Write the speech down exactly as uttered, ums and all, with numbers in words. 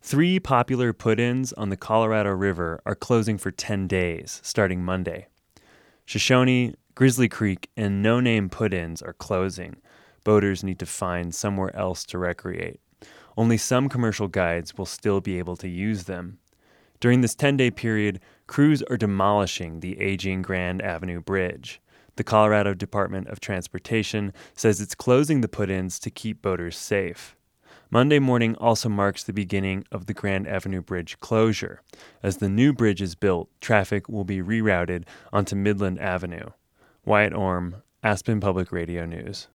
Three popular put-ins on the Colorado River are closing for ten days, starting Monday. Shoshone, Grizzly Creek, and No Name put-ins are closing. Boaters need to find somewhere else to recreate. Only some commercial guides will still be able to use them. During this ten-day period, crews are demolishing the aging Grand Avenue Bridge. The Colorado Department of Transportation says it's closing the put-ins to keep boaters safe. Monday morning also marks the beginning of the Grand Avenue Bridge closure. As the new bridge is built, traffic will be rerouted onto Midland Avenue. Wyatt Orm, Aspen Public Radio News.